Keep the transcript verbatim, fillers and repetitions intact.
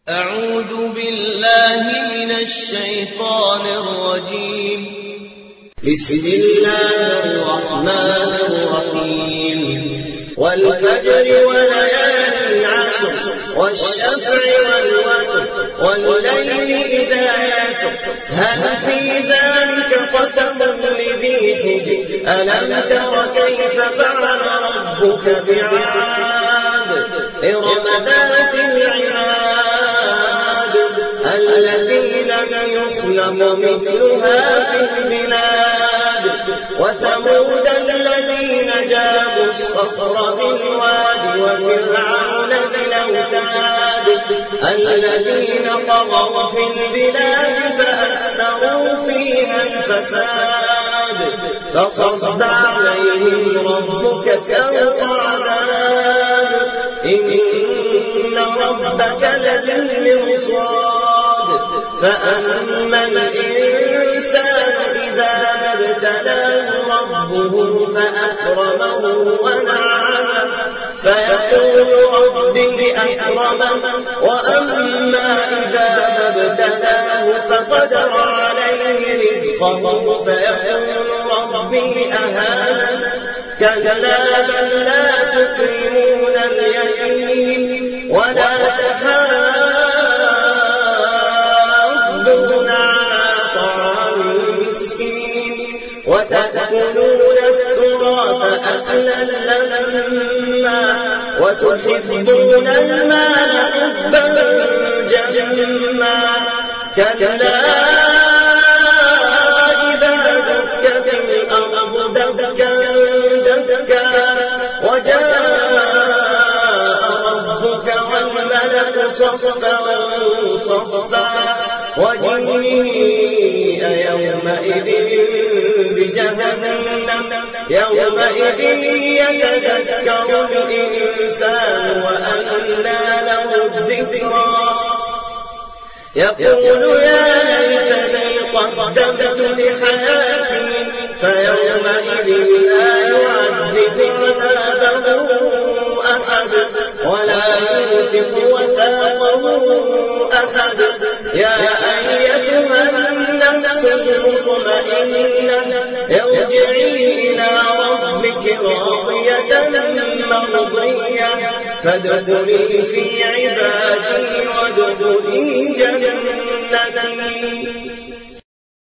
أعوذ بالله من الشيطان الرجيم. بسم الله الرحمن الرحيم. والفجر وليال عشر والشفع والوتر والليل إذا يسر هل في ذلك قسم لذي حجر ألم تر كيف فعل ربك بعاد إرم ذات العماد التي لم يخلق مثلها في البلاد وثمود الذين جابوا الصخر بالواد وفرعون ذي الأوتاد الذين طغوا في البلاد فأكثروا فيها الفساد فصب عليهم ربك سوط عذاب إن ربك لبالمرصاد فأما الإنسان إذا ما ابتلاه ربه فأكرمه ونعمه فيقول ربي أكرمن وأما إذا ما ابتلاه فقدر عليه رزقه فيقول ربي أهانن كلا بل لا تكرمون اليتيم ولا تحاضون على طعام المسكين وتأكلون التراث أكلا لما وتحبون المال حبا جما كلا إذا دكت الأرض دكا دكا وجاء ربك والملك صفا صفا وجيء يومئذ بجهنم يومئذ يتذكر الإنسان وأنى له الذكرى يقول يا ليتني قدمت لحياتي فيومئذ لا يعذب عذابه أحد ولا يوثق وثاقه أحد يا أيتها النفس المطمئنة ارجعي إلى ربك راضية مرضية فادخلي في عبادي وادخلي جنتي.